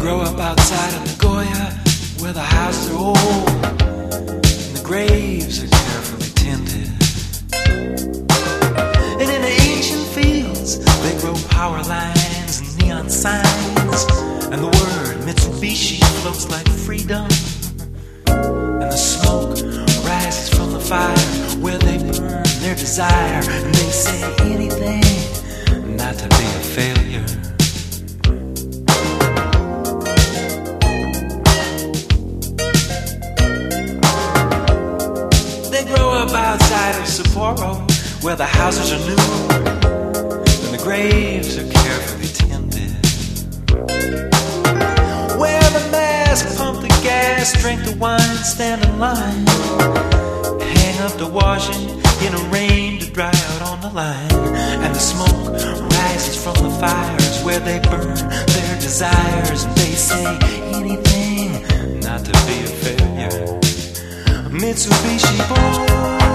grow up outside of Nagoya, where the houses are old and the graves are carefully tended. And in the ancient fields, they grow power lines and neon signs, and the word Mitsubishi floats like freedom. And the smoke rises from the fire where they burn their desire, and they say anything not to be a failure. They grow up outside of Sapporo, where the houses are new and the graves are carefully tended, where the mass pump the gas, drink the wine, stand in line, hang up the washing in a rain to dry out on the line. And the smoke rises from the fires where they burn their desires, and they say anything not to be a failure. Mitsubishi boy.